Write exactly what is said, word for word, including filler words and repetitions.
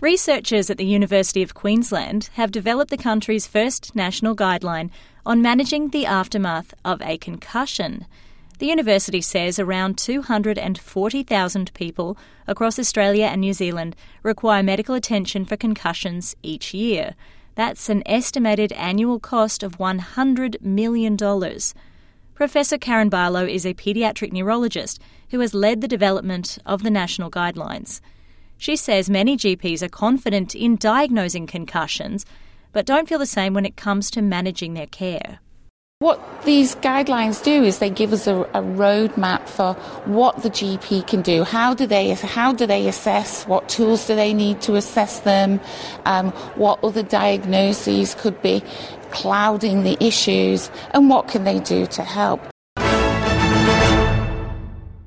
Researchers at the University of Queensland have developed the country's first national guideline on managing the aftermath of a concussion. The university says around two hundred forty thousand people across Australia and New Zealand require medical attention for concussions each year. That's an estimated annual cost of one hundred million dollars. Professor Karen Barlow is a paediatric neurologist who has led the development of the national guidelines. She says many G Ps are confident in diagnosing concussions, but don't feel the same when it comes to managing their care. What these guidelines do is they give us a, a roadmap for what the G P can do. How do they how do they assess? What tools do they need to assess them? Um, what other diagnoses could be clouding the issues? And what can they do to help?